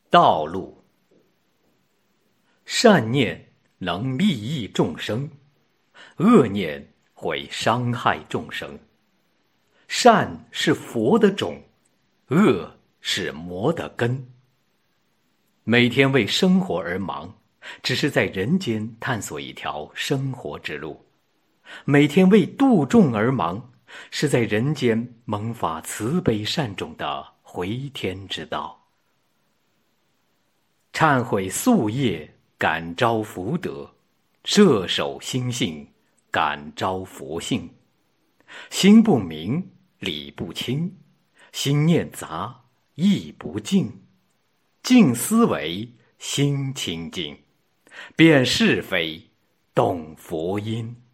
道路。善念能利益众生，恶念会伤害众生。善是佛的种，恶是魔的根。每天为生活而忙，只是在人间探索一条生活之路；每天为度众而忙，是在人间萌发慈悲善种的回天之道。忏悔夙业，感召福德；摄守心性，感召佛性。心不明，理不清；心念杂，意不静。静思维，心清净，辨是非，动佛音。